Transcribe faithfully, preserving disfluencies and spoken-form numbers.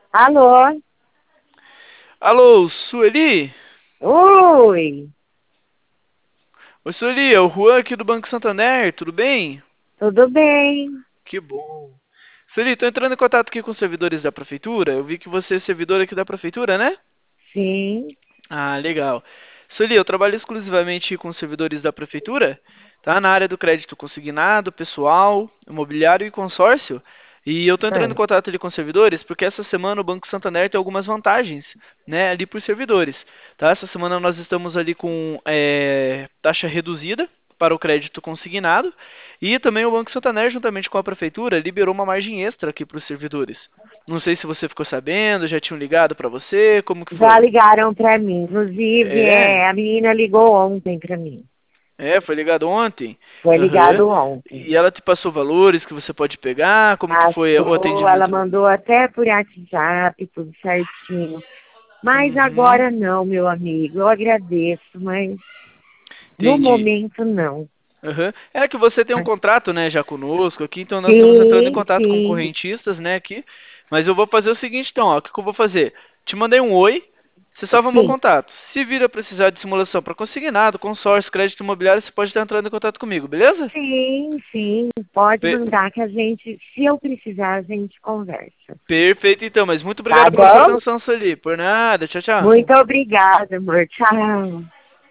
Alô? Alô, Sueli? Oi, Oi, Sueli, é o Juan aqui do Banco Santander, tudo bem? tudo bem? Que bom. Sueli, tô entrando em contato aqui com os servidores da prefeitura. Eu vi que você é servidor aqui da prefeitura, né? Sim, Ah, legal. Sueli, eu trabalho exclusivamente com servidores da prefeitura, tá? Na área do crédito consignado, pessoal, imobiliário e consórcio. E eu tô entrando em ah, contato ali com os servidores porque essa semana o Banco Santander tem algumas vantagens, né, ali por servidores, tá? Essa semana nós estamos ali com eh, taxa reduzida para o crédito consignado e também o Banco Santander, juntamente com a prefeitura, liberou uma margem extra aqui para os servidores. Não sei se você ficou sabendo, já tinham ligado para você, como que já foi? ligaram pra mim. Inclusive, É, é, a menina ligou ontem pra mim. é, foi ligado ontem. Foi Aham. ligado ontem. E ela te passou valores que você pode pegar? Como que foi o Passou, ela atendimento? mandou até por WhatsApp, tudo certinho. Mas Uhum, agora não, meu amigo. Eu agradeço, mas no entendi. momento não. Aham. É que você tem um contrato, né, já conosco aqui, então nós estamos entrando em Sim, contato com sim, correntistas, né, aqui. Mas eu vou fazer o seguinte, então, ó, o que que eu vou fazer? Te mandei um oi, você salva o meu sim, contato. Se vir a precisar de simulação para consignado, consórcio, crédito imobiliário, você pode estar entrando em contato comigo, beleza? sim, sim. Pode Pe- mandar que a gente, se eu precisar, a gente conversa. Perfeito, então, mas muito Tá obrigado pela sua bom? atenção, Sueli. Por nada, tchau, tchau. Muito obrigada, amor. Tchau.